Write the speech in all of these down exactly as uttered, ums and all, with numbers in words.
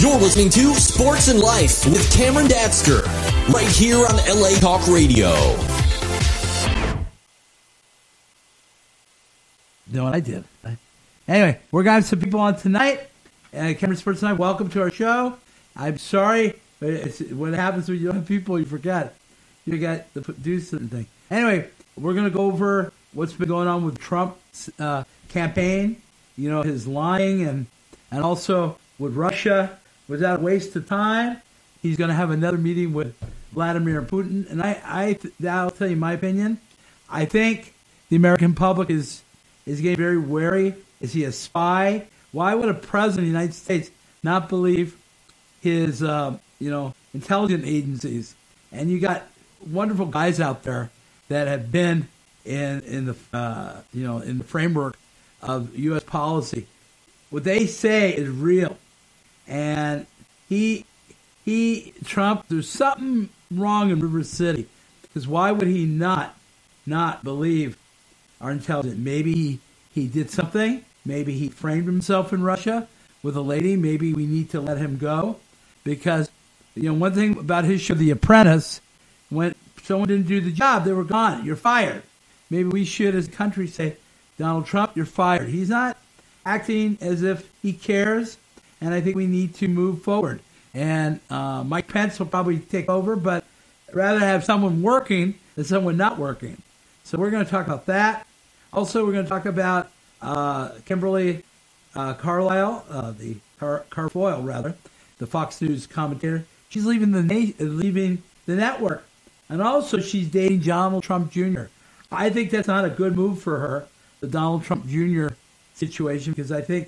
You're listening to Sports and Life with Cameron Datsker, right here on L A Talk Radio. No, I did. Anyway, we're going to have some people on tonight. Uh, Cameron Sports Tonight, welcome to our show. I'm sorry, but it's, what happens when you don't have people, you forget. You got to do certain things. Anyway, we're going to go over what's been going on with Trump's uh, campaign, you know, his lying, and, and also with Russia. Without a waste of time, he's going to have another meeting with Vladimir Putin. And I, I, I'll tell you my opinion. I think the American public is is getting very wary. Is he a spy? Why would a president of the United States not believe his, uh, you know, intelligence agencies? And you got wonderful guys out there that have been in in the, uh, you know, in the framework of U S policy. What they say is real. And he, he, Trump, there's something wrong in River City. Because why would he not, not believe our intelligence? Maybe he, he did something. Maybe he framed himself in Russia with a lady. Maybe we need to let him go. Because, you know, one thing about his show, The Apprentice, when someone didn't do the job, they were gone. You're fired. Maybe we should, as a country, say, Donald Trump, you're fired. He's not acting as if he cares. And I think we need to move forward. And uh, Mike Pence will probably take over, but I'd rather have someone working than someone not working. So we're going to talk about that. Also, we're going to talk about uh, Kimberly uh, Carlisle, uh, the Car- Carfoyle, rather, the Fox News commentator. She's leaving the na- leaving the network. And also, she's dating Donald Trump Junior I think that's not a good move for her, the Donald Trump Junior situation, because I think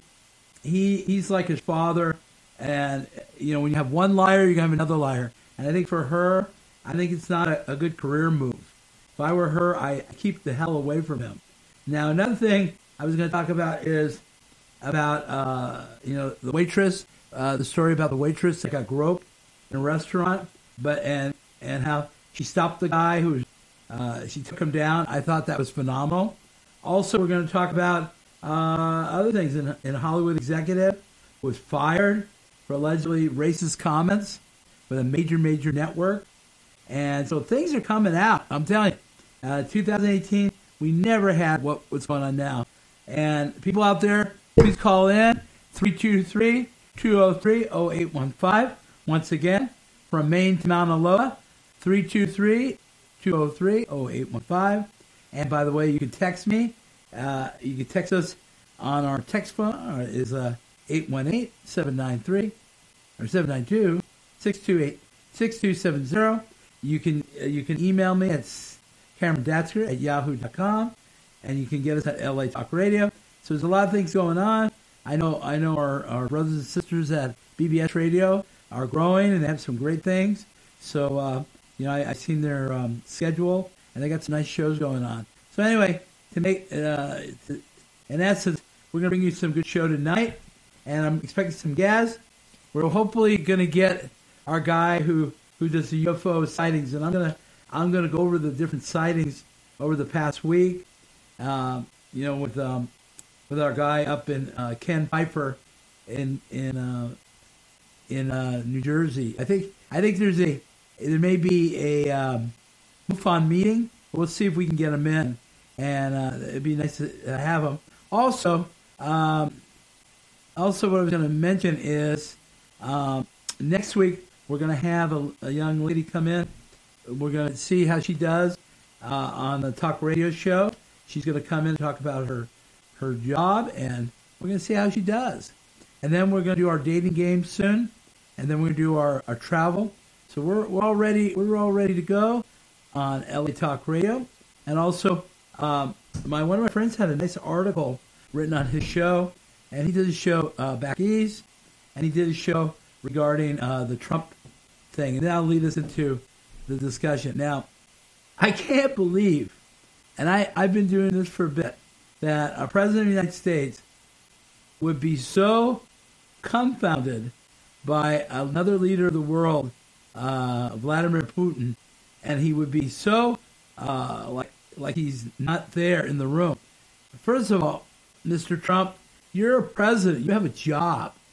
He he's like his father, and you know when you have one liar, you're gonna have another liar. And I think for her, I think it's not a, a good career move. If I were her, I keep the hell away from him. Now another thing I was gonna talk about is about uh, you know the waitress, uh, the story about the waitress that got groped in a restaurant, but and and how she stopped the guy who uh, she took him down. I thought that was phenomenal. Also, we're going to talk about Uh, other things. In, in Hollywood executive was fired for allegedly racist comments with a major, major network. And so things are coming out. I'm telling you, uh, twenty eighteen, we never had what, what's going on now. And people out there, please call in, three two three, two oh three, oh eight one five. Once again, from Maine to Mauna Loa, three two three, two oh three, oh eight one five. And by the way, you can text me. Uh, you can text us on our text phone. Uh, is uh, eight one eight, seven nine three or seven nine two, six two eight, six two seven zero. You can uh, you can email me at Cameron Datsker at yahoo dot com, and you can get us at L A Talk Radio. So there's a lot of things going on. I know I know our, our brothers and sisters at B B S Radio are growing and they have some great things. So uh, you know I, I've seen their um, schedule and they got some nice shows going on. So anyway. To make, uh, to, in essence, we're going to bring you some good show tonight, and I'm expecting some guests. We're hopefully going to get our guy who, who does the U F O sightings, and I'm going to I'm going to go over the different sightings over the past week. Um, you know, with um, with our guy up in uh, Ken Pfeiffer in in uh, in uh, New Jersey. I think I think there's a there may be a um, MUFON meeting. We'll see if we can get him in. And uh, it'd be nice to have them. Also, um, also what I was going to mention is um, next week we're going to have a, a young lady come in. We're going to see how she does uh, on the talk radio show. She's going to come in and talk about her her job, and we're going to see how she does. And then we're going to do our dating game soon, and then we're going to do our, our travel. So we're we're all ready. We're all ready to go on L A Talk Radio, and also. Um, my one of my friends had a nice article written on his show, and he did a show uh, back east, and he did a show regarding uh, the Trump thing, and that'll lead us into the discussion. Now, I can't believe, and I, I've been doing this for a bit, that a president of the United States would be so confounded by another leader of the world, uh, Vladimir Putin, and he would be so uh, like like he's not there in the room. First of all, Mister Trump, you're a president. You have a job.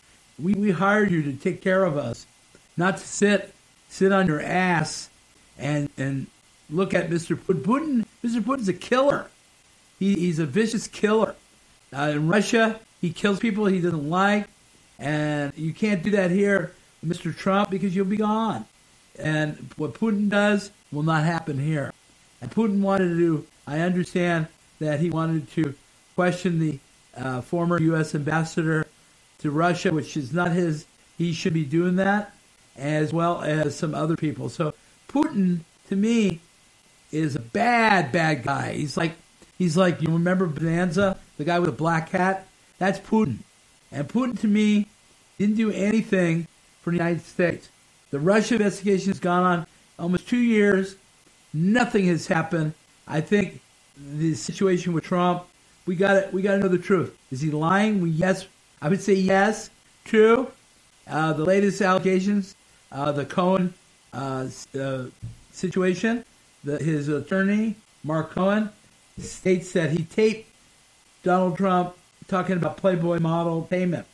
we, we hired you to take care of us, not to sit sit on your ass and and look at Mister Putin. Putin Mister Putin's a killer. He, he's a vicious killer. Uh, in Russia, he kills people he doesn't like, and you can't do that here, Mister Trump, because you'll be gone. And what Putin does will not happen here. And Putin wanted to do, I understand that he wanted to question the uh, former U S ambassador to Russia, which is not his. He should be doing that, as well as some other people. So Putin, to me, is a bad, bad guy. He's like, he's like, you remember Bonanza, the guy with a black hat? That's Putin. And Putin, to me, didn't do anything for the United States. The Russia investigation has gone on almost two years. Nothing has happened. I think the situation with Trump, we got to we got to know the truth. Is he lying? We, yes, I would say yes. True. Uh, the latest allegations, uh, the Cohen uh, uh, situation, the, his attorney, Mark Cohen, states that he taped Donald Trump talking about Playboy model payment.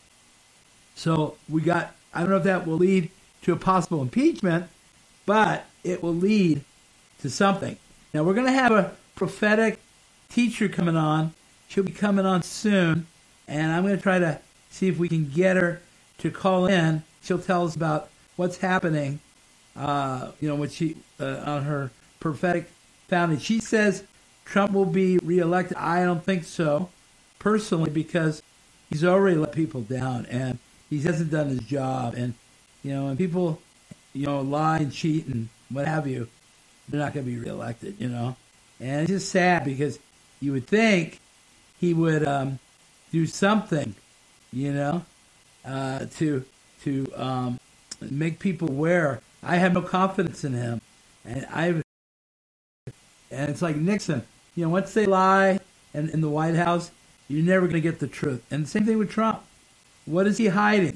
So we got, I don't know if that will lead to a possible impeachment, but it will lead to something. Now we're going to have a prophetic teacher coming on. She'll be coming on soon, and I'm going to try to see if we can get her to call in. She'll tell us about what's happening, uh, you know, when she uh, on her prophetic founding. She says Trump will be reelected. I don't think so, personally, because he's already let people down, and he hasn't done his job. And, you know, when people, you know, lie and cheat and what have you, they're not going to be reelected, you know. And it's just sad because you would think he would um, do something, you know, uh, to to um, make people aware. I have no confidence in him, and I and it's like Nixon. You know, once they lie in, in the White House, you're never going to get the truth. And the same thing with Trump. What is he hiding?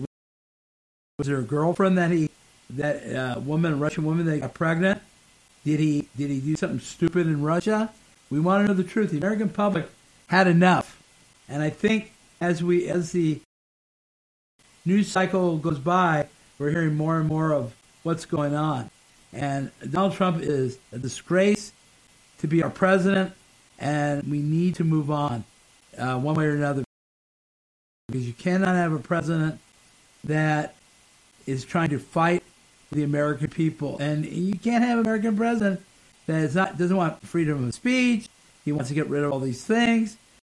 Was there a girlfriend that he that uh, woman, a Russian woman, that got pregnant? Did he did he do something stupid in Russia? We want to know the truth. The American public had enough, and I think as we as the news cycle goes by, we're hearing more and more of what's going on. And Donald Trump is a disgrace to be our president, and we need to move on uh, one way or another, because you cannot have a president that is trying to fight the American people, and you can't have an American president that is not doesn't want freedom of speech. He wants to get rid of all these things.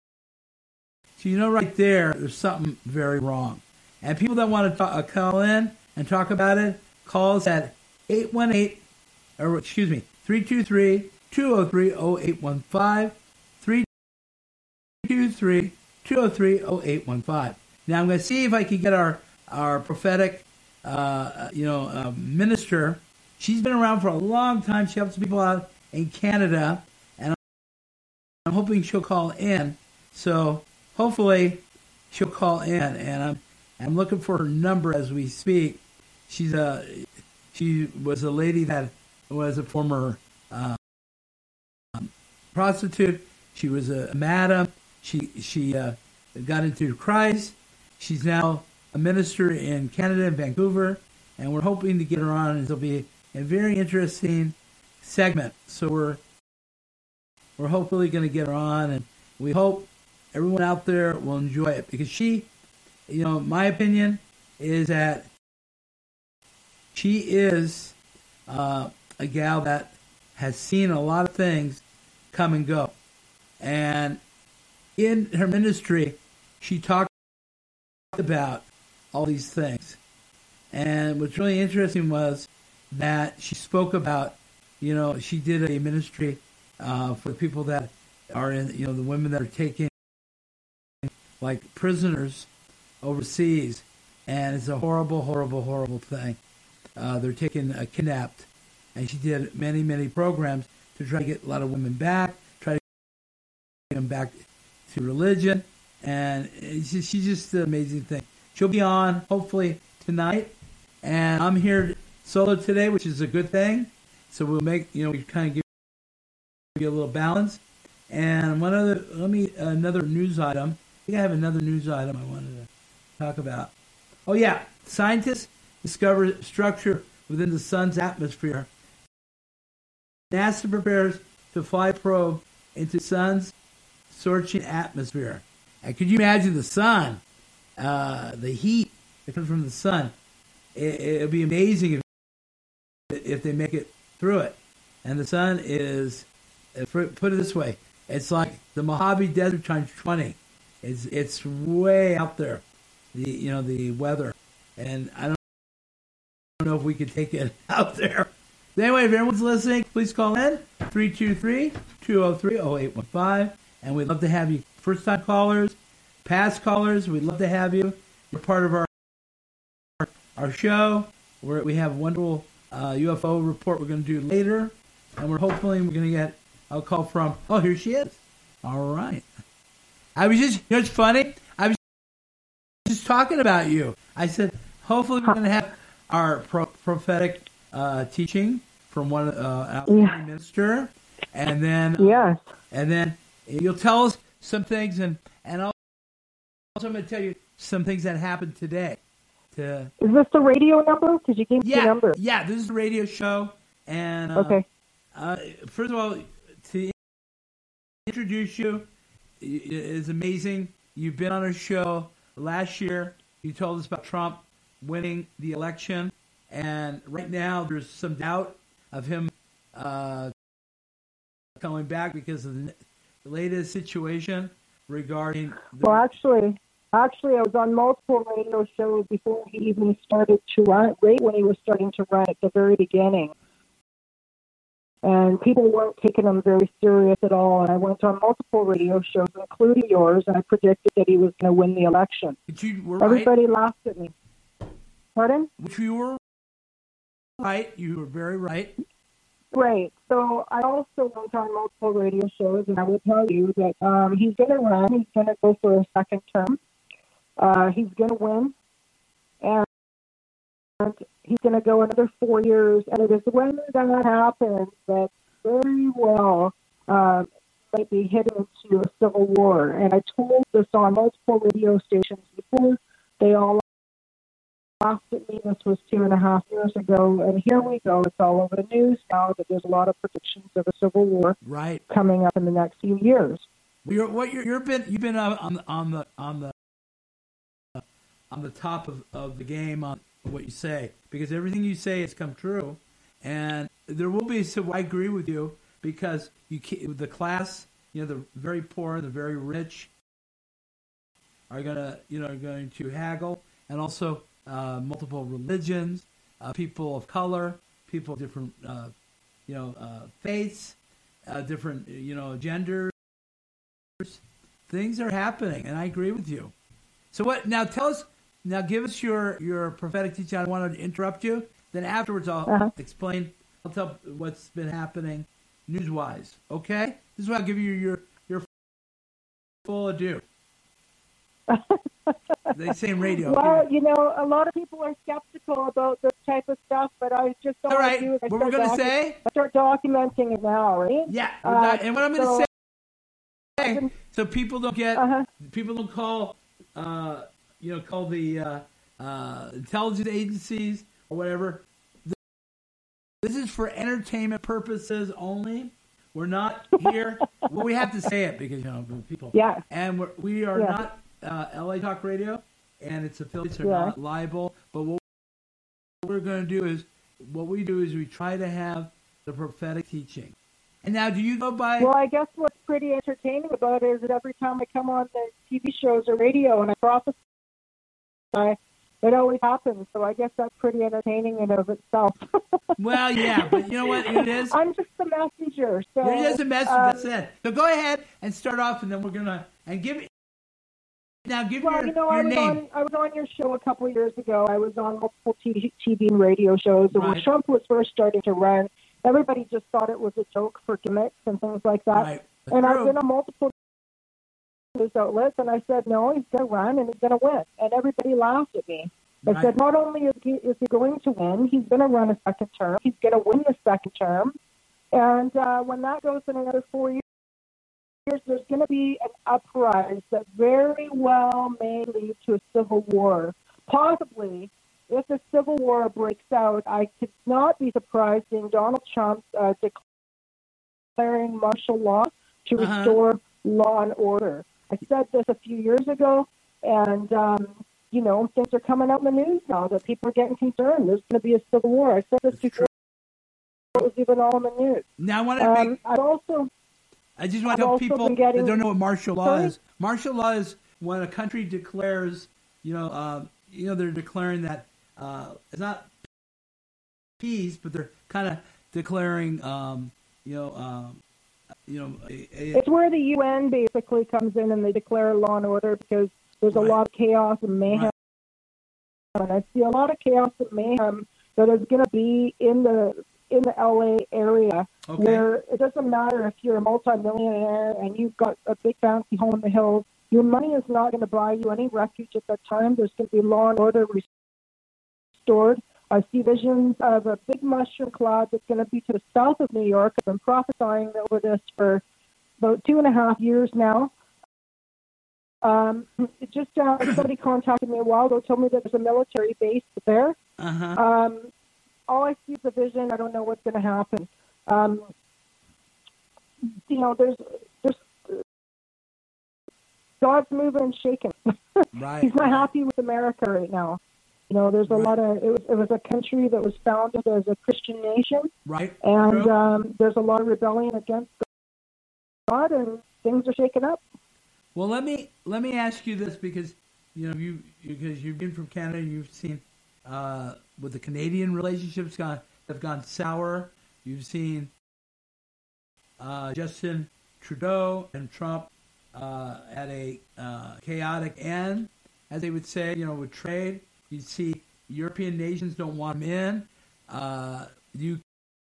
So you know right there, there's something very wrong. And people that want to talk, uh, call in and talk about it, call us at eight one eight, or excuse me, three two three, two zero three, zero eight one five, three two three, two zero three, zero eight one five. Now I'm going to see if I can get our, our prophetic uh, you know, uh, minister. She's been around for a long time. She helps people out in Canada, and I'm hoping she'll call in. So hopefully she'll call in, and I'm I'm looking for her number as we speak. She's a she was a lady that was a former uh, prostitute. She was a madam. She she uh, got into Christ. She's now a minister in Canada, in Vancouver, and we're hoping to get her on, and it'll be a very interesting segment. So we're we're hopefully going to get her on, and we hope everyone out there will enjoy it, because she, you know, my opinion is that she is uh, a gal that has seen a lot of things come and go. And in her ministry, she talked about all these things. And what's really interesting was that she spoke about, you know, she did a ministry uh, for people that are in, you know, the women that are taken like prisoners overseas. And it's a horrible, horrible, horrible thing. Uh, they're taken uh, kidnapped. And she did many, many programs to try to get a lot of women back, try to get them back to religion. And it's just, she's just an amazing thing. She'll be on, hopefully, tonight. And I'm here solo today, which is a good thing. So we'll make, you know, we kind of give you a little balance. And one other, let me, another news item. I think I have another news item I wanted to talk about. Oh, yeah. Scientists discover structure within the sun's atmosphere. NASA prepares to fly a probe into the sun's scorching atmosphere. And could you imagine the sun, uh, the heat that comes from the sun? It would be amazing if, if they make it through it. And the sun is, put it this way, it's like the Mojave Desert times twenty. It's it's way out there, the you know the weather, and I don't know if we could take it out there. But anyway, if everyone's listening, please call in three two three, two zero three, zero eight one five, and we'd love to have you. First time callers, past callers, we'd love to have you. You're part of our our show. Where we have a wonderful uh, U F O report we're going to do later, and we're hopefully we're going to get a call from. Oh, here she is. All right. I was just, you know, it's funny. I was just talking about you. I said, hopefully we're going to have our pro- prophetic uh, teaching from one uh, yeah. minister, and then yes, and then you'll tell us some things, and and also I'm going to tell you some things that happened today. To, is this the radio number? Did you give me yeah, the number? Yeah, this is a radio show, and uh, okay. Uh, first of all, to introduce you is amazing. You've been on our show last year. You told us about Trump winning the election, and right now there's some doubt of him uh, coming back because of the latest situation regarding. The- well, actually, actually, I was on multiple radio shows before he even started to run. Right when he was starting to run at the very beginning. And people weren't taking him very serious at all. And I went on multiple radio shows, including yours, and I predicted that he was going to win the election. But you were Everybody right. laughed at me. Pardon? Which you were right. You were very right. Great. So I also went on multiple radio shows, and I will tell you that um, he's going to run. He's going to go for a second term. Uh, he's going to win. And he's going to go another four years, and it is when that happens that very well um, might be heading into a civil war. And I told this on multiple radio stations before. They all laughed at me. This was two and a half years ago, and here we go. It's all over the news now that there's a lot of predictions of a civil war right. coming up in the next few years. You're, what you're, you've been you've been on on the on the on the top of, of the game on what you say, because everything you say has come true, and there will be. So I agree with you, because you can't, the class, you know, the very poor, the very rich, are gonna, you know, are going to haggle, and also uh, multiple religions, uh, people of color, people of different, uh, you know, uh, faiths, uh, different, you know, genders. Things are happening, and I agree with you. So what? Now tell us. Now give us your, your prophetic teaching. I don't want to interrupt you. Then afterwards I'll uh-huh. explain. I'll tell what's been happening news-wise. Okay? This is why I'll give you your, your full ado. They say in radio. Well, you know, a lot of people are skeptical about this type of stuff, but I just don't All right. do it. I What we're going to docu- say? I start documenting it now, right? Yeah. Uh, and what I'm going to so, say, so people don't get, uh-huh. people don't call, uh, you know, call the uh, uh, intelligence agencies or whatever. This is for entertainment purposes only. We're not here. Well, we have to say it because, you know, people. Yeah. And we're, we are yeah. not uh, L A Talk Radio, and its affiliates are yeah. not liable. But what we're going to do is, what we do is we try to have the prophetic teaching. And now, do you go by? Well, I guess what's pretty entertaining about it is that every time I come on the T V shows or radio and I prophesy, it always happens. So I guess that's pretty entertaining in and of itself. Well, yeah, but you know what it is? I'm just the messenger. So, You're just a messenger. um, That's it. So go ahead and start off, and then we're gonna and give now give Well, your, you know, your I was name. on I was on your show a couple of years ago. I was on multiple T V, T V and radio shows. And Right. when Trump was first starting to run, everybody just thought it was a joke for gimmicks and things like that. Right. And True. I've been on multiple news outlets, and I said, no, he's going to run and he's going to win. And everybody laughed at me. I Right. said, not only is he, is he going to win, he's going to run a second term. He's going to win the second term. And uh, when that goes in another four years, there's going to be an uprising that very well may lead to a civil war, possibly, if a civil war breaks out, I could not be surprised in Donald Trump uh, declaring martial law to Uh-huh. restore law and order. I said this a few years ago, and, um, you know, things are coming out in the news now that people are getting concerned. There's going to be a civil war. I said this That's before it was even all in the news. Now, I want to Um, make, I've also... I just want I've to tell also people been getting- that don't know what martial law Sorry? is. Martial law is when a country declares, you know, uh, you know, they're declaring that uh, it's not peace, but they're kind of declaring, um, you know, um, you know, a, a, It's where the U N basically comes in and they declare law and order because there's Right. a lot of chaos and mayhem. Right. And I see a lot of chaos and mayhem that is going to be in the in the L A area, Okay. where it doesn't matter if you're a multimillionaire and you've got a big fancy home in the hills. Your money is not going to buy you any refuge at that time. There's going to be law and order restored. I see visions of a big mushroom cloud that's going to be to the south of New York. I've been prophesying over this for about two and a half years now. Um, it just uh, somebody contacted me a while ago, told me that there's a military base there. uh-huh. Um, all I see is a vision. I don't know what's going to happen. Um, you know, there's there's God's moving and shaking. Right. He's not happy with America right now. You know, there's a Right. lot of it was it was a country that was founded as a Christian nation, Right. and True. um, there's a lot of rebellion against God, and things are shaking up. Well, let me let me ask you this because you know you because you've been from Canada, you've seen uh, with the Canadian relationships gone have gone sour. You've seen uh, Justin Trudeau and Trump uh, at a uh, chaotic end, as they would say. You know, with trade, you see European nations don't want him in. Uh, U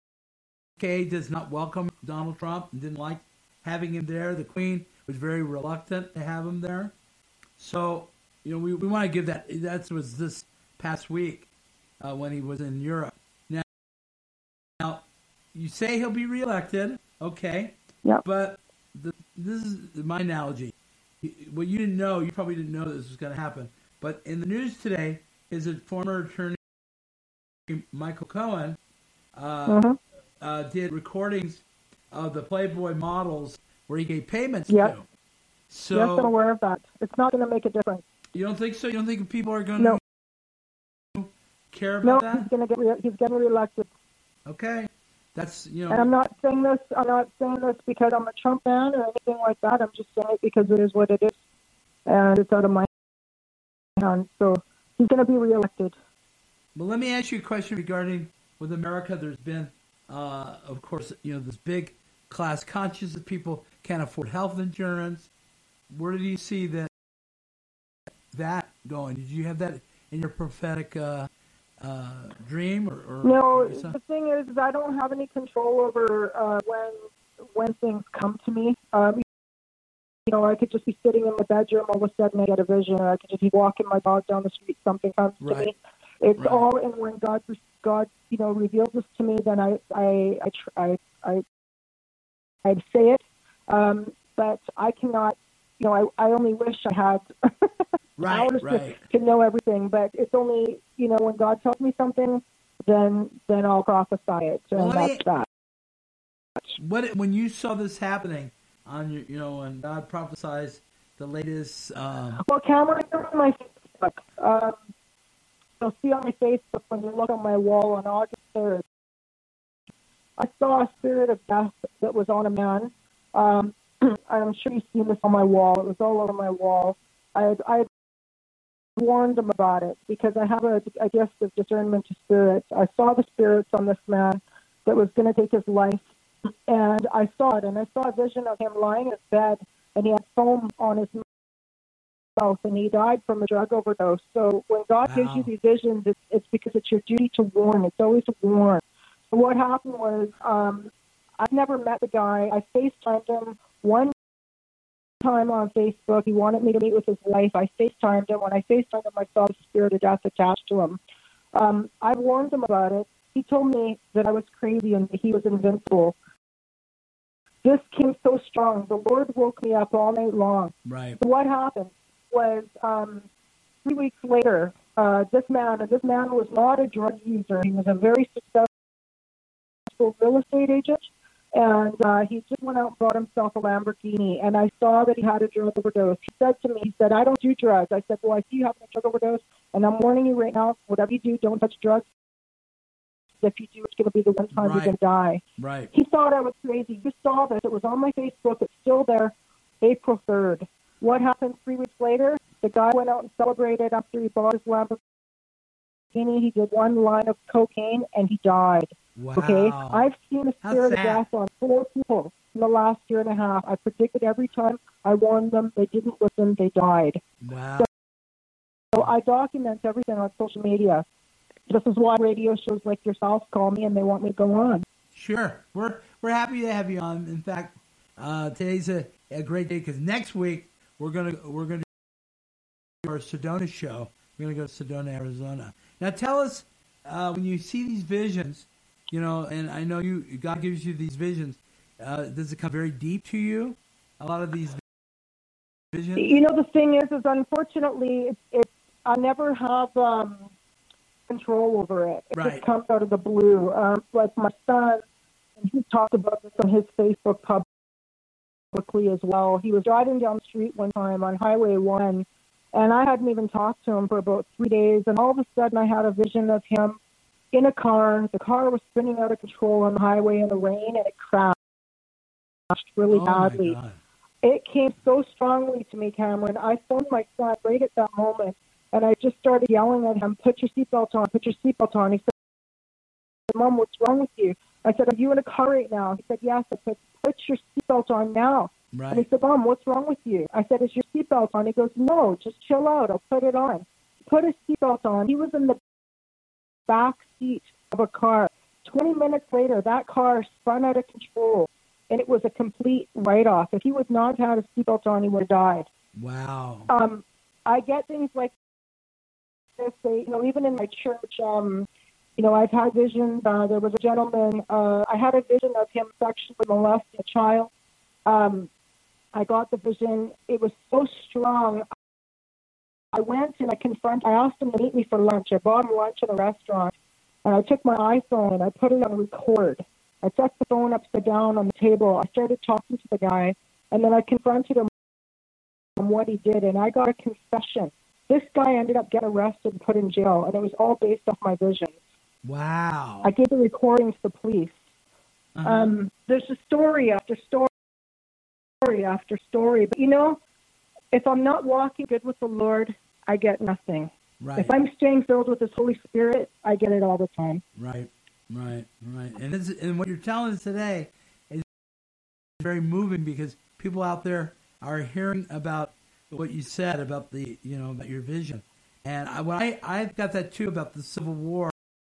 K does not welcome Donald Trump and didn't like having him there. The Queen was very reluctant to have him there. So, you know, we, we want to give that, that was this past week uh, when he was in Europe. Now, now, you say he'll be reelected, okay, Yep. but the, this is my analogy. What you didn't know, you probably didn't know this was going to happen, but in the news today is that former attorney Michael Cohen uh, Mhm. uh, did recordings of the Playboy models where he gave payments Yep. to. Yes, I'm So aware of that. It's not going to make a difference. you don't think so? You don't think people are going No. to care No, about he's that? going to get re- he's getting reelected. Okay, that's you know. And I'm not saying this. I'm not saying this because I'm a Trump fan or anything like that. I'm just saying it because it is what it is, and it's out of my hands. So he's going to be reelected. Well, let me ask you a question regarding with America. There's been, uh, of course, you know, this big class consciousness. People can't afford health insurance. Where do you see that that going? Did you have that in your prophetic uh, uh, dream or? or No, or something? the thing is, is I don't have any control over uh, when when things come to me. Um, you know, I could just be sitting in my bedroom, all of a sudden I get a vision, or I could just be walking my dog down the street, something comes Right. to me. It's Right. all, and when God, God, you know, reveals this to me, then I, I, I, tr- I, I I'd say it, um, but I cannot. You know, I, I only wish I had Right, powers right. to, to know everything. But it's only, you know, when God tells me something, then then I'll prophesy it, and Well, let that's me- that. What when you saw this happening on your, you know, when God prophesies the latest. Um, Well, Cameron, you're on my Facebook. Um, you'll see on my Facebook when you look on my wall on August third. I saw a spirit of death that was on a man. Um, I'm sure you've seen this on my wall. It was all over my wall. I had, I had warned him about it because I have a, a gift of discernment to spirits. I saw the spirits on this man that was going to take his life, and I saw it, and I saw a vision of him lying in his bed, and he had foam on his mouth, and he died from a drug overdose. So when God gives you Wow. these visions, it's, it's because it's your duty to warn. It's always to warn. So what happened was, um, I've never met the guy. I FaceTimed him one time on Facebook. He wanted me to meet with his wife. I FaceTimed him. When I FaceTimed him, I saw the spirit of death attached to him. Um, I warned him about it. He told me that I was crazy and that he was invincible. This came so strong. The Lord woke me up all night long. right. So what happened was um, three weeks later, uh, this man, and this man was not a drug user. He was a very successful real estate agent, and uh, he just went out and bought himself a Lamborghini, and I saw that he had a drug overdose. He said to me, he said, I don't do drugs. I said, well, I see you having a drug overdose, and I'm warning you right now, whatever you do, don't touch drugs. If you do, it's going to be the one time Right. you're going to die. Right. He thought I was crazy. You saw this. It was on my Facebook. It's still there, April third. What happened three weeks later? The guy went out and celebrated after he bought his Lamborghini. He did one line of cocaine, and he died. Wow. Okay? I've seen a How spirit of sad. death on four people in the last year and a half. I predicted every time. I warned them. They didn't listen. They died. Wow. So I document everything on social media. This is why radio shows like yourself call me and they want me to go on. Sure. We're we're happy to have you on. In fact, uh, today's a, a great day because next week we're gonna we're gonna do our Sedona show. We're gonna go to Sedona, Arizona. Now, tell us uh, when you see these visions, you know, and I know you God gives you these visions. Uh, does it come very deep to you? A lot of these visions. You know, the thing is, is unfortunately, it's, it's I never have um, control over it. It Right. just comes out of the blue. Um, like my son, and he talked about this on his Facebook publicly as well. He was driving down the street one time on Highway one, and I hadn't even talked to him for about three days, and all of a sudden I had a vision of him in a car. The car was spinning out of control on the highway in the rain, and it crashed really Oh, badly. my God. It came so strongly to me, Cameron. I phoned my son right at that moment, and I just started yelling at him, put your seatbelt on, put your seatbelt on. He said, Mom, what's wrong with you? I said, are you in a car right now? He said, yes. I said, put your seatbelt on now. Right. And he said, Mom, what's wrong with you? I said, is your seatbelt on? He goes, no, just chill out. I'll put it on. Put his seatbelt on. He was in the back seat of a car. twenty minutes later, that car spun out of control, and it was a complete write-off. If he would not have had a seatbelt on, he would have died. Wow. Um, I get things like this. They, you know, even in my church, um, you know, I've had visions. Uh, there was a gentleman. Uh, I had a vision of him sexually molesting a child. Um, I got the vision. It was so strong. I went and I confronted. I asked him to meet me for lunch. I bought him lunch at a restaurant, and I took my iPhone and I put it on record. I set the phone upside down on the table. I started talking to the guy, and then I confronted him on what he did, and I got a confession. This guy ended up getting arrested and put in jail, and it was all based off my visions. Wow. I gave the recording to the police. Uh-huh. Um, there's a story after story after story. But, you know, if I'm not walking good with the Lord, I get nothing. Right. If I'm staying filled with His Holy Spirit, I get it all the time. Right, right, right. And it's, and what you're telling us today is very moving because people out there are hearing about what you said about the, you know, about your vision. And I, when I, I got that too about the Civil War.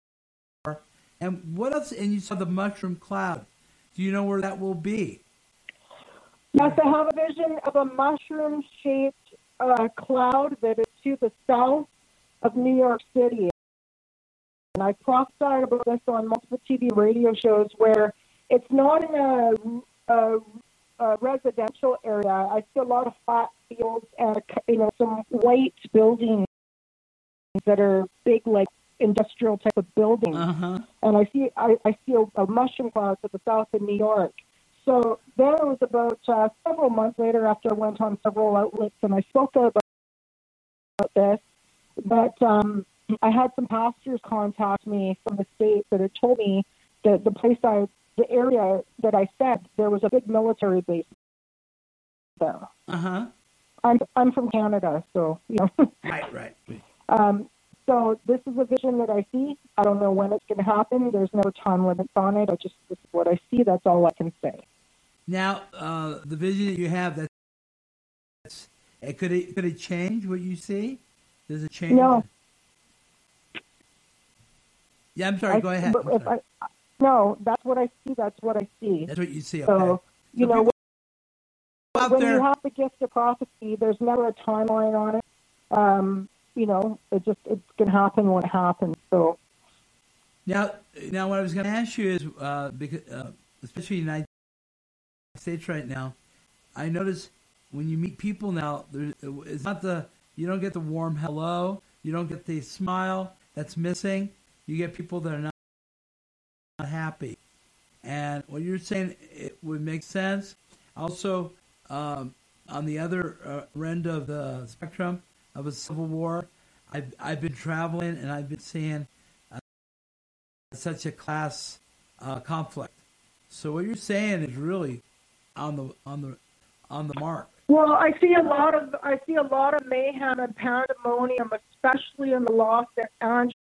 And what else? And you saw the mushroom cloud. Do you know where that will be? Yes, I have a vision of a mushroom-shaped uh, cloud that is to the south of New York City. And I prophesied about this on multiple T V radio shows where it's not in a, a, a residential area. I see a lot of flat fields and, you know, some white buildings that are big, like industrial type of buildings. Uh-huh. And I see I, I see a, a mushroom cloud to the south of New York. So then it was about uh, several months later after I went on several outlets and I spoke about, about this. But um, I had some pastors contact me from the States that had told me that the place I, the area that I said, there was a big military base there. Uh-huh. I'm, I'm from Canada, so, you know. Right, right. um, so this is a vision that I see. I don't know when it's going to happen. There's no time limits on it. I just, this is what I see. That's all I can say. Now, uh, the vision that you have, that's, it, could it could it change what you see? Does it change? No. Yeah, I'm sorry. I, go ahead. I'm if sorry. I, no, that's what I see. That's what I see. That's what you see. So, Okay. you So know, out when there, you have the gift of prophecy, there's never a timeline on it. Um, you know, it just it's going to happen when it happens. So now, now, what I was going to ask you is, uh, because, uh, especially in the United States right now, I notice when you meet people now, there, it's not the you don't get the warm hello. You don't get the smile that's missing. You get people that are not, not happy. And what you're saying, it would make sense. Also, um, on the other uh, end of the spectrum of a civil war, I've, I've been traveling and I've been seeing uh, such a class uh, conflict. So what you're saying is really on the on the on the mark. Well, I see a lot of I see a lot of mayhem and pandemonium, especially in the Los Angeles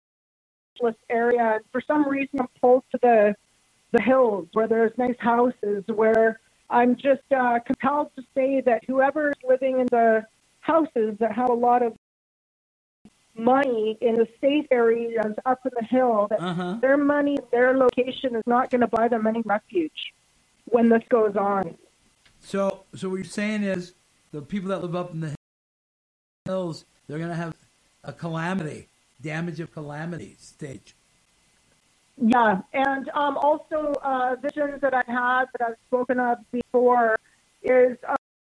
area. And for some reason, I'm pulled to the the hills where there's nice houses. Where I'm just uh, compelled to say that whoever is living in the houses that have a lot of money in the safe areas up in the hill, that uh-huh. their money, their location is not going to buy them any refuge when this goes on. So, so what you're saying is the people that live up in the hills, they're going to have a calamity, damage of calamity stage. Yeah, and um, also uh, visions that I've had that I've spoken of before is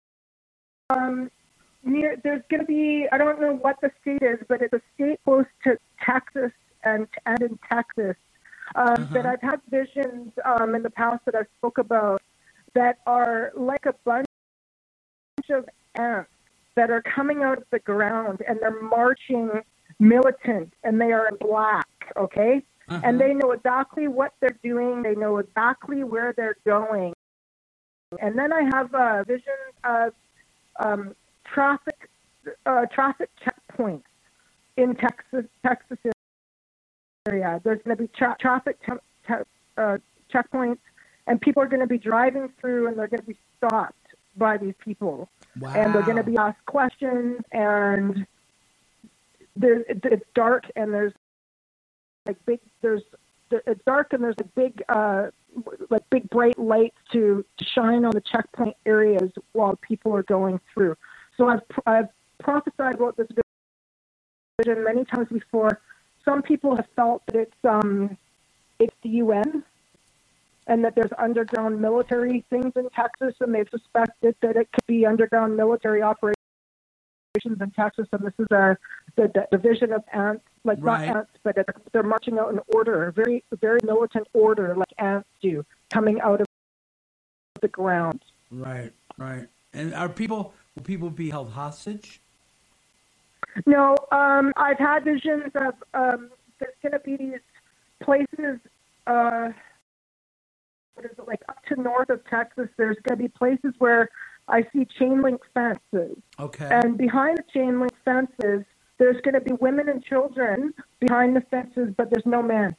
um, near. There's going to be, I don't know what the state is, but it's a state close to Texas and and in Texas um, uh-huh. that I've had visions um, in the past that I've spoke about that are like a bunch of ants that are coming out of the ground and they're marching militant and they are in black, okay? Uh-huh. And they know exactly what they're doing. They know exactly where they're going. And then I have a vision of um, traffic uh, traffic checkpoints in Texas, Texas area. There's going to be tra- traffic te- te- uh, checkpoints, and people are going to be driving through, and they're going to be stopped by these people. Wow. And they're going to be asked questions, and there's, it's dark, and there's like big, there's it's dark, and there's a big, uh, like big bright lights to, to shine on the checkpoint areas while people are going through. So I've I've prophesied about this vision many times before. Some people have felt that it's um it's the U N and that there's underground military things in Texas, and they've suspected that it could be underground military operations in Texas, and this is a the, the division of ants, like right. not ants, but it, they're marching out in order, a very very militant order, like ants do, coming out of the ground. Right, right. And are people will people be held hostage? No, um, I've had visions of um, there's going to be these places. Uh, what is it, like up to north of Texas? There's going to be places where I see chain link fences. Okay. And behind the chain link fences, there's going to be women and children behind the fences, but there's no men.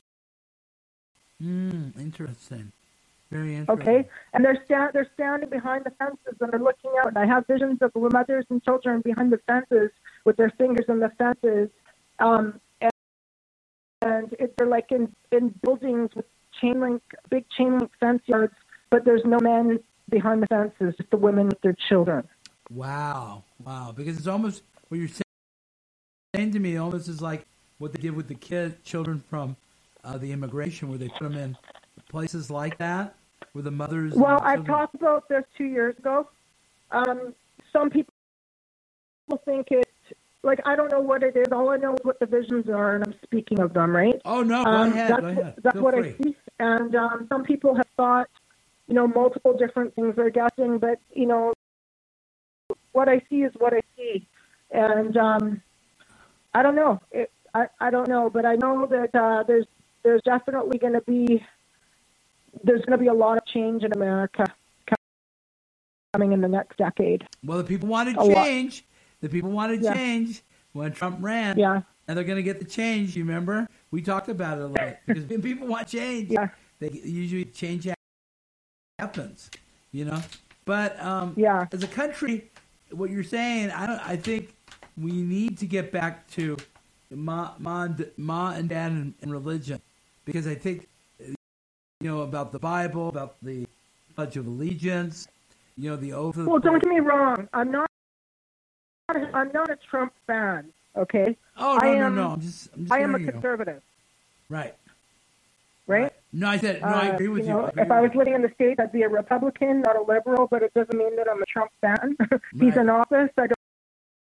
Hmm. Interesting. Very interesting. Okay, and they're sta- they're standing behind the fences and they're looking out. And I have visions of mothers and children behind the fences with their fingers in the fences, um, and, and it, they're like in, in buildings with chain link, big chain link fence yards, but there's no men behind the fences, just the women with their children. Wow, wow! Because it's almost what you're saying to me. Almost is like what they did with the kid children from uh, the immigration, where they put them in places like that, where the mothers. Well, I talked about this two years ago. Um, some people think it's like, I don't know what it is. All I know is what the visions are, and I'm speaking of them, right? Oh no, go um, ahead. That's, go ahead. that's Feel what free. I see. And um, some people have thought, you know, multiple different things they're guessing, but you know, what I see is what I see, and um, I don't know. It, I I don't know, but I know that uh, there's there's definitely going to be there's going to be a lot of change in America coming in the next decade. Well, the people wanted A change. Lot. The people wanted yeah. change when Trump ran. Yeah. And they're going to get the change. You remember? We talked about it a little bit. Because when people want change, yeah. they usually change happens. You know? But um, yeah. as a country, what you're saying, I don't. I think we need to get back to ma, ma, ma and dad and, and religion. Because I think, you know, about the Bible, about the Pledge of Allegiance, you know, the oath of the Well, don't get me wrong. I'm not. I'm not a Trump fan. Okay. Oh no, I no, am, no! I'm just, I'm just I am a hearing you. conservative. Right. Right. No, I said no. Uh, I agree with you. you. Know, I agree if I with was living in the States, I'd be a Republican, not a liberal. But it doesn't mean that I'm a Trump fan. He's Right. in office. I don't.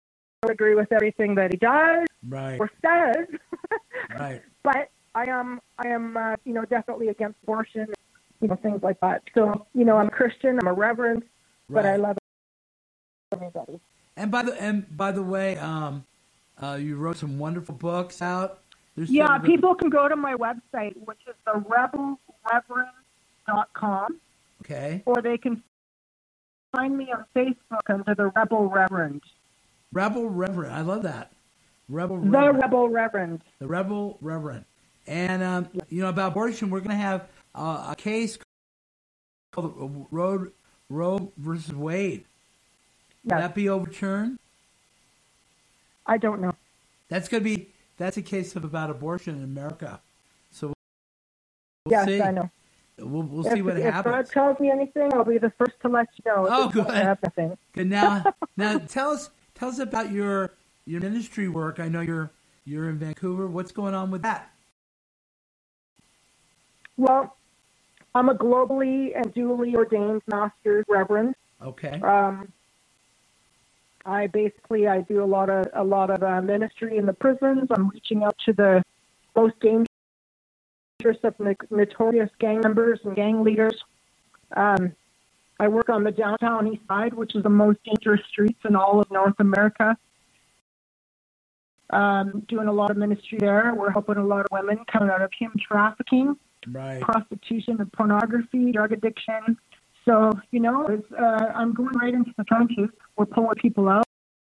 agree with everything that he does Right. or says. Right. But I am, I am, uh, you know, definitely against abortion, you know, things like that. So, you know, I'm a Christian, I'm a reverend, but I Right. love everybody. And by the and by the way, um, uh, you wrote some wonderful books out. There's Yeah, sort of a- people can go to my website, which is the rebel reverend dot com, Okay. or they can find me on Facebook under the Rebel Reverend. Rebel Reverend. I love that. Rebel The Reverend. Rebel Reverend. The Rebel Reverend. And, um, you know, about abortion, we're going to have uh, a case called Roe, Roe versus Wade. Will Yes. that be overturned? I don't know. That's going to be, that's a case of about abortion in America. So we'll Yes, see. I know. We'll, we'll if, see what if happens. God tells me anything, I'll be the first to let you know. Oh, At this point, good. I have nothing. Good. Now, now tell us, tell us about your your ministry work. I know you're you're in Vancouver. What's going on with that? Well, I'm a globally and duly ordained master's reverend. Okay. Um, I basically I do a lot of a lot of uh, ministry in the prisons. I'm reaching out to the most dangerous of the notorious gang members and gang leaders. Um, I work on the downtown east side, which is the most dangerous streets in all of North America. Um, doing a lot of ministry there. We're helping a lot of women coming out of human trafficking, Right. prostitution and pornography, drug addiction. So, you know, it's, uh, I'm going right into the trenches. We're pulling people out,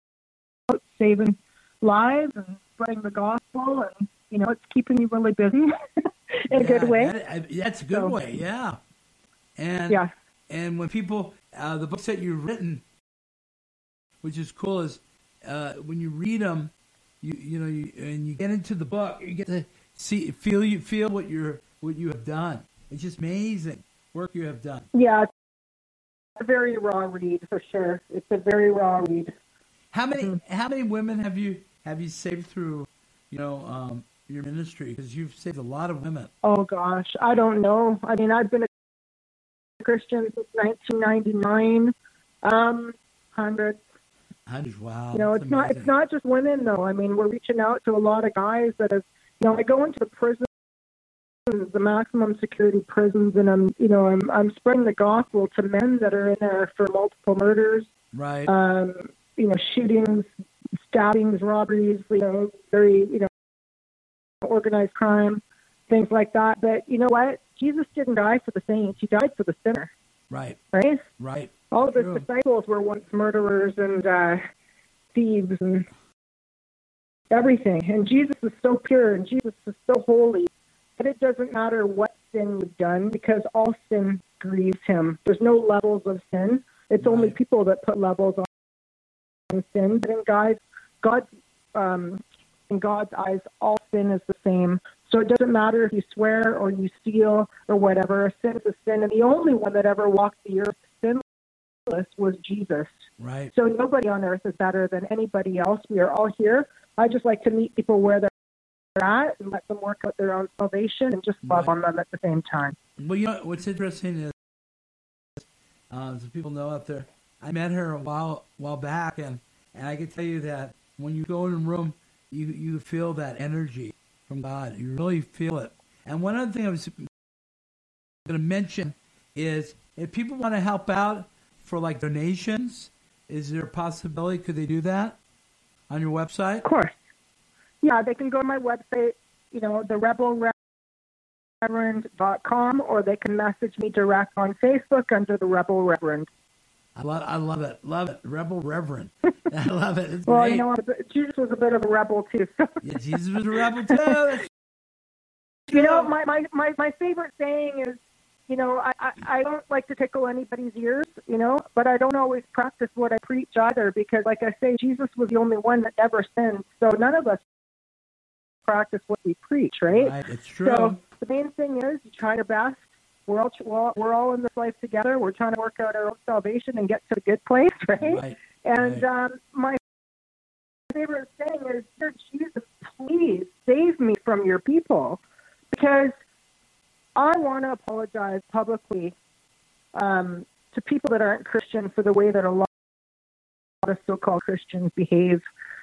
saving lives and spreading the gospel. And, you know, it's keeping you really busy in a Yeah, good way. that- I- that's a good So- way. Yeah. And Yeah. and when people uh, the books that you've written, which is cool, is uh, when you read them, you you know, you, and you get into the book, you get to see feel you feel what you're what you have done. It's just amazing work you have done. Yeah, it's a very raw read for sure. It's a very raw read. How many Mm-hmm. how many women have you have you saved through, you know, um, your ministry? Because you've saved a lot of women. Oh gosh, I don't know. I mean, I've been a Christian since nineteen ninety-nine. Um, hundreds. Hundreds. Wow. You know, that's it's not amazing. it's not just women though. I mean, we're reaching out to a lot of guys that have. You know, I go into the prisons, the maximum security prisons, and I'm you know I'm I'm spreading the gospel to men that are in there for multiple murders. Right. Um, you know, shootings, stabbings, robberies. You know, very you know organized crime, things like that. But you know what? Jesus didn't die for the saints; he died for the sinner. Right. Right? Right. All of his True. disciples were once murderers and uh, thieves and everything. And Jesus is so pure and Jesus is so holy that it doesn't matter what sin you've done because all sin grieves him. There's no levels of sin. It's only Right. people that put levels on sin. But in God's, God's, um, in God's eyes, all sin is the same. So it doesn't matter if you swear or you steal or whatever. A sin is a sin. And the only one that ever walked the earth sinless was Jesus. Right. So nobody on earth is better than anybody else. We are all here. I just like to meet people where they're at and let them work out their own salvation and just love Right. on them at the same time. Well, you know what's interesting is, uh, so people know out there, I met her a while while back, and, and I can tell you that when you go in a room, you you feel that energy from God. You really feel it. And one other thing I was going to mention is if people want to help out for like donations, is there a possibility? Could they do that on your website? Of course. Yeah, they can go to my website, you know, the rebel reverend dot com, or they can message me direct on Facebook under the Rebel Reverend. I love, I love it, love it, Rebel Reverend. I love it. It's Well, great. you know, Jesus was a bit of a rebel too. So. Yeah, Jesus was a rebel too. That's You know, my, my, my, my favorite saying is, you know, I, I, I don't like to tickle anybody's ears, you know, but I don't always practice what I preach either because, like I say, Jesus was the only one that never sinned. So none of us practice what we preach, right? right. It's true. So the main thing is you try your best. We're all, we're all, we're all in this life together. We're trying to work out our own salvation and get to the good place, right? Right. And right. um, my favorite saying is, Dear Jesus, please save me from your people. Because I want to apologize publicly um, to people that aren't Christian for the way that a lot of so-called Christians behave.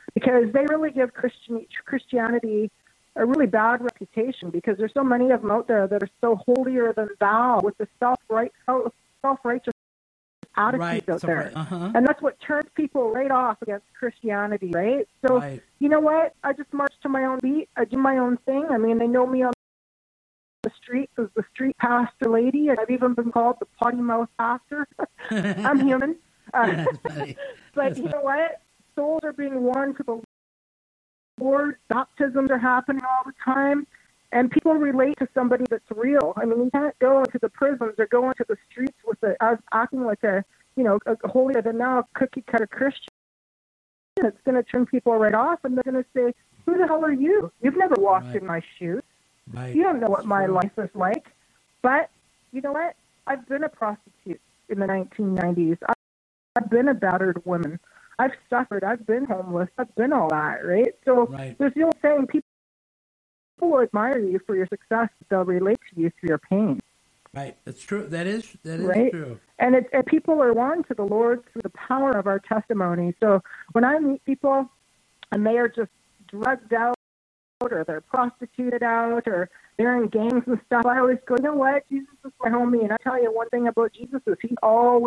because they really give Christian Christianity a really bad reputation, because there's so many of them out there that are so holier than thou with the self-right, self-righteous attitudes right. out so, there. uh-huh. And that's what turns people right off against Christianity, right? So, right. you know what? I just march to my own beat. I do my own thing. I mean, they know me on the streets as the street pastor lady, and I've even been called the potty mouth pastor. I'm human. Uh, but That's you know what? Souls are being won to the Lord. Baptisms are happening all the time. And people relate to somebody that's real. I mean, you can't go into the prisons or go into the streets with a, as acting like a, you know, a holier than thou cookie cutter Christian. It's going to turn people right off, and they're going to say, "Who the hell are you? You've never walked right. in my shoes. Right. You don't know what That's my true. life is like." But you know what? I've been a prostitute in the nineteen nineties. I've been a battered woman. I've suffered. I've been homeless. I've been all that, right? So Right. there's the old saying, people will admire you for your success. They'll relate to you through your pain. Right. That's true. That is that is Right? true. And, it, and people are won to the Lord through the power of our testimony. So when I meet people and they are just drugged out, or they're prostituted out, or they're in gangs and stuff, I always go, you know what? Jesus is my homie. And I tell you one thing about Jesus is he's always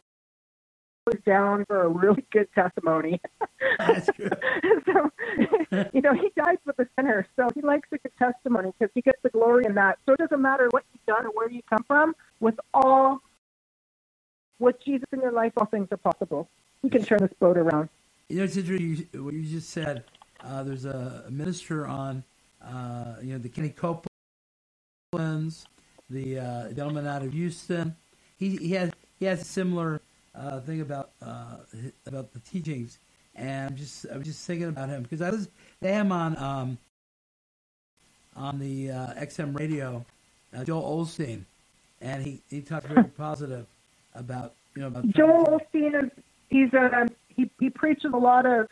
down for a really good testimony. That's true. So, you know, he died for the sinner, so he likes a good testimony because he gets the glory in that. So it doesn't matter what you've done or where you come from. With all, with Jesus in your life, all things are possible. He can turn this boat around. You know, it's interesting what you just said. Uh, there's a minister on, uh, you know, the Kenny Copelands, the uh, gentleman out of Houston. He he has he has a similar uh, thing about uh, about the teachings, and I'm just I was just thinking about him because I was they have him on um, on the uh, X M radio, uh, Joel Osteen, and he, he talked very positive about you know about Joel Osteen is he's a he he preaches a lot of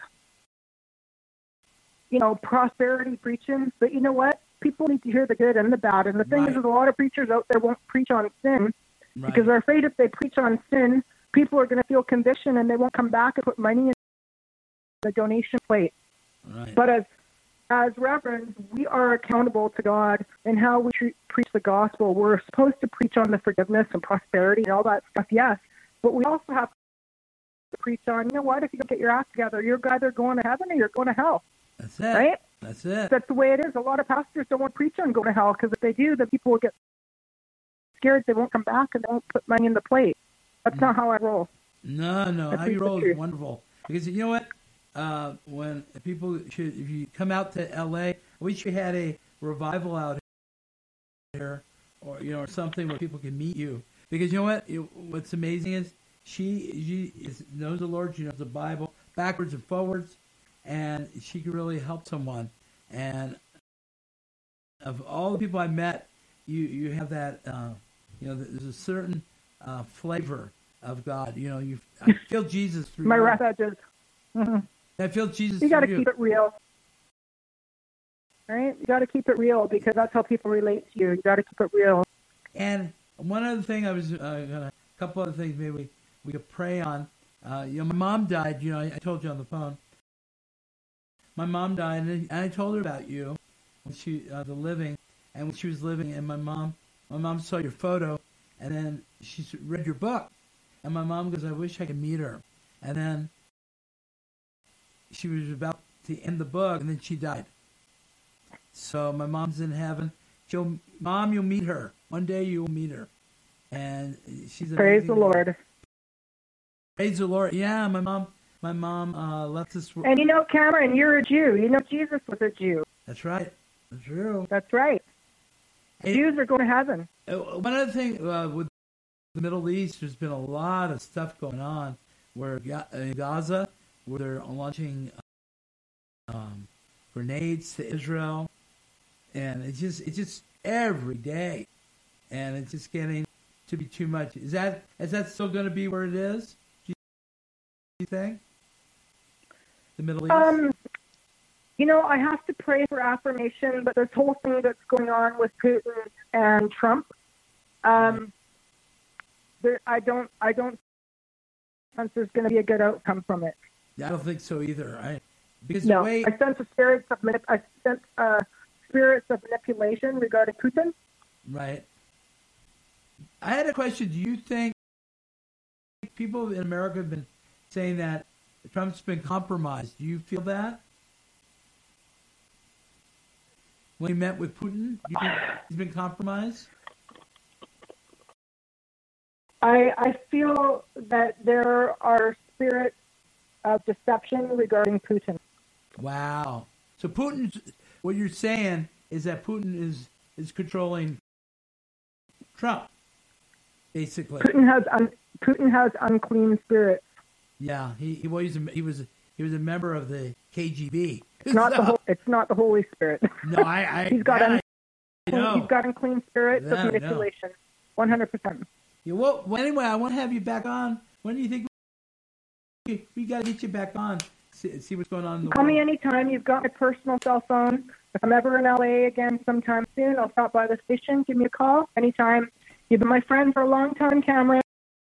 you know prosperity preaching, but you know what? People need to hear the good and the bad. And the thing Right. is, is, a lot of preachers out there won't preach on sin right. because they're afraid if they preach on sin, people are going to feel conviction and they won't come back and put money in the donation plate. Right. But as as reverends, we are accountable to God in how we tre- preach the gospel. We're supposed to preach on the forgiveness and prosperity and all that stuff, yes. But we also have to preach on, you know what, if you don't get your act together, you're either going to heaven or you're going to hell. That's it. Right? That's it. That's the way it is. A lot of pastors don't want to preach on going to hell because if they do, then people will get scared. They won't come back and they won't put money in the plate. That's Mm. not how I roll. No, no, I how preach you the roll is truth. wonderful. Because you know what? Uh, when people should, if you come out to L A, I wish you had a revival out here, or you know, or something where people can meet you. Because you know what? You, what's amazing is she she is, knows the Lord. She knows the Bible backwards and forwards, and she can really help someone. And of all the people I met, you you have that. Uh, you know, there's a certain uh, flavor of God. You know, you I feel Jesus through My you. rough edges. Mm-hmm. I feel Jesus You got to through keep it real. Right? You got to keep it real because that's how people relate to you. You got to keep it real. And one other thing, I was uh, gonna, a couple other things maybe we, we could pray on. Uh, you know, my mom died. You know, I, I told you on the phone. My mom died, and I told her about you when she uh, the living, and when she was living. And my mom, my mom saw your photo, and then she read your book, and my mom goes, "I wish I could meet her." And then she was about to end the book, and then she died. So my mom's in heaven. She'll, Mom, you'll meet her. One day you'll meet her. And she's Praise amazing. the Lord. Praise the Lord. Yeah, my mom my mom uh, left this world. And you know, Cameron, you're a Jew. You know, Jesus was a Jew. That's right. That's true. That's right. Hey, Jews are going to heaven. uh, one other thing, uh, with the Middle East, there's been a lot of stuff going on where Ga- in Gaza, where they're launching um, grenades to Israel. And it's just it's just every day, and it's just getting to be too much. Is that is that still going to be where it is? Do you think the Middle East? Um, you know, I have to pray for affirmation, but this whole thing that's going on with Putin and Trump, um, there, I don't I don't sense there's going to be a good outcome from it. I don't think so either. I Because No, the way, I sense a spirits of manip- I sense uh, spirits of manipulation regarding Putin. right. I had a question. Do you think people in America have been saying that Trump's been compromised? Do you feel that? When he met with Putin, do you think he's been compromised? I, I feel that there are spirits of deception regarding Putin. Wow. So Putin, what you're saying is that Putin is, is controlling Trump, basically. Putin has un, Putin has unclean spirits. Yeah, he he was he was he was a member of the K G B. It's not So- the whole, it's not the Holy Spirit. No, I, I he's got yeah, un, I know. he's got unclean spirits Yeah, I of know. manipulation. One hundred percent. Yeah, well, well, anyway, I want to have you back on. When do you think we, we got to get you back on? See, see what's going on in the Call world. me anytime. You've got my personal cell phone. If I'm ever in L A again sometime soon, I'll stop by the station. Give me a call anytime. You've been my friend for a long time, Cameron.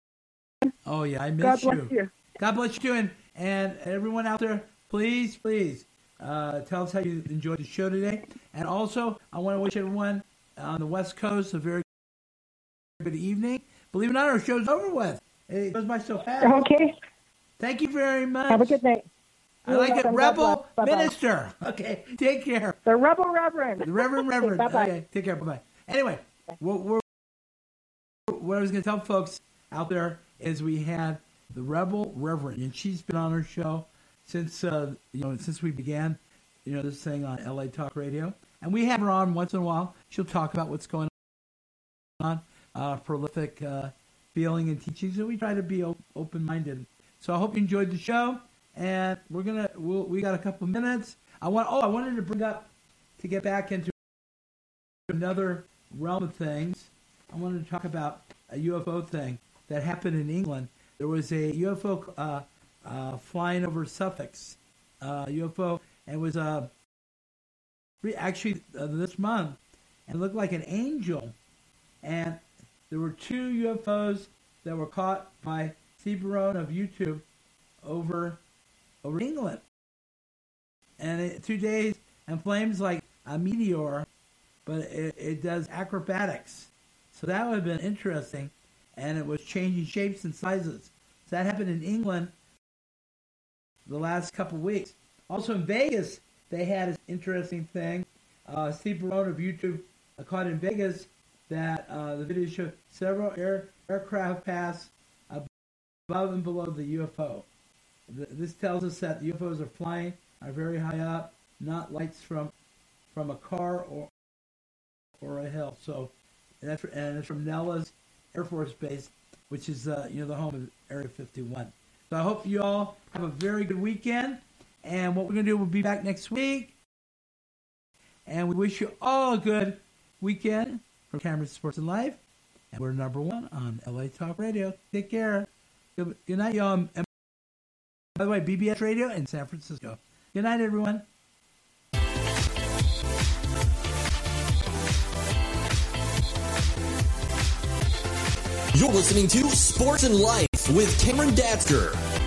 Oh yeah, I miss God you. bless you. God bless you, and, and everyone out there, please, please, uh, tell us how you enjoyed the show today. And also, I want to wish everyone on the West Coast a very good evening. Believe it or not, our show's over with. It goes by so fast. Okay. Thank you very much. Have a good night. I like it. You're welcome. God Rebel bless. Bye-bye. Minister. Okay, take care. The Rebel Reverend. The Reverend Reverend. Bye-bye. Okay, take care. Bye-bye. Anyway, what, we're, what I was going to tell folks out there is we had the Rebel Reverend, and she's been on our show since uh, you know since we began, you know, this thing on L A Talk Radio, and we have her on once in a while. She'll talk about what's going on, uh, prolific uh, feeling and teaching. So we try to be op- open-minded. So I hope you enjoyed the show, and we're gonna we'll, we got a couple minutes. I want oh I wanted to bring up to get back into another realm of things. I wanted to talk about a U F O thing that happened in England. There was a U F O uh, uh, flying over Suffolk, uh, U F O, and it was uh, actually uh, this month, and it looked like an angel. And there were two U F Os that were caught by Steve Barone of YouTube over over England. And it, two days and flames like a meteor, but it, it does acrobatics. So that would have been interesting. And it was changing shapes and sizes. So that happened in England the last couple of weeks. Also in Vegas, they had an interesting thing. Uh, Steve Barone of YouTube uh, caught in Vegas that uh, the video showed several air, aircraft pass above and below the U F O. The, this tells us that the U F Os are flying, are very high up, not lights from from a car or or a hill. So and that's and it's from Nellis Air Force Base, which is uh, you know the home of Area fifty-one. So I hope you all have a very good weekend. And what we're gonna do, we'll be back next week. And we wish you all a good weekend from Cameron Sports and Life. And we're number one on L A Talk Radio. Take care. Good, good night, y'all. And by the way, B B S Radio in San Francisco. Good night, everyone. You're listening to Sports and Life with Cameron Datsker.